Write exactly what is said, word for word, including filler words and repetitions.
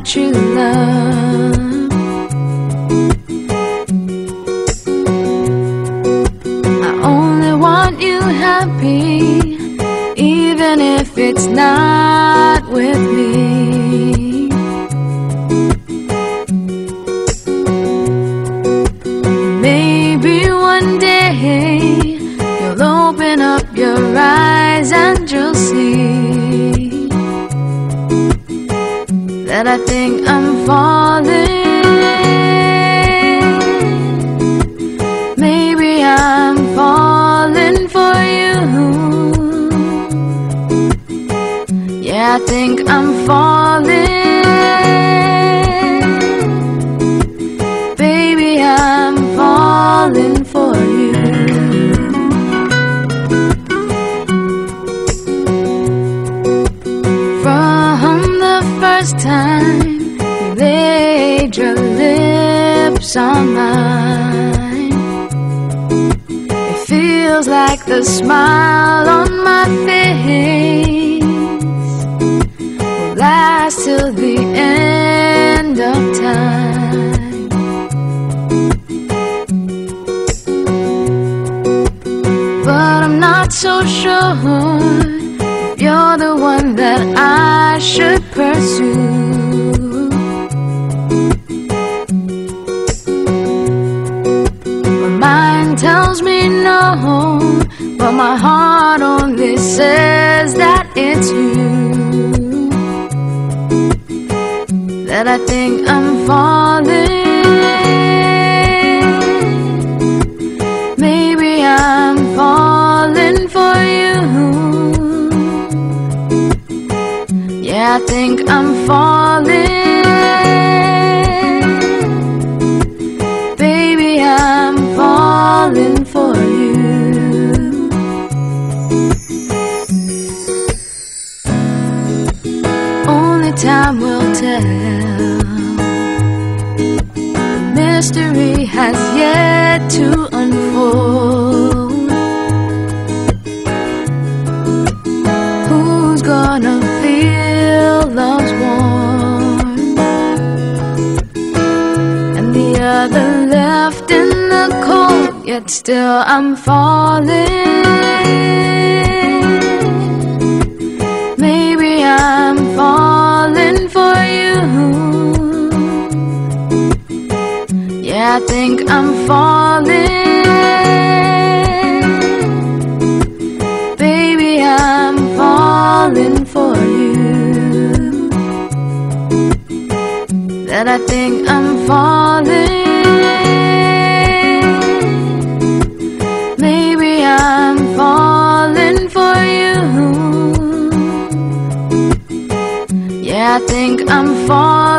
true love. I only want you happy, even if it's not with me. Maybe one day you'll open up your eyes and you'll see that I think I'm falling. Maybe I'm falling for you. Yeah, I think I'm falling. Baby, I'm falling for you. From the first time you laid your lips on mine, it feels like the smile on my face will last till the end of time. But I'm not so sure if you're the one that I should pursue. My mind tells me no, but my heart only says that it's you. That I think I'm falling. Maybe I'm falling for you. Yeah, I think I'm falling. Baby, I'm falling for you. Only time will tell. The mystery has yet to unfold. Who's gonna feel love's warmth, and the other left in the cold? Yet still I'm falling. Maybe I'm falling for you. Yeah, I think I'm falling. Baby, I'm falling for you. That I think I'm falling. Maybe I'm falling for you. Yeah, I think I'm falling.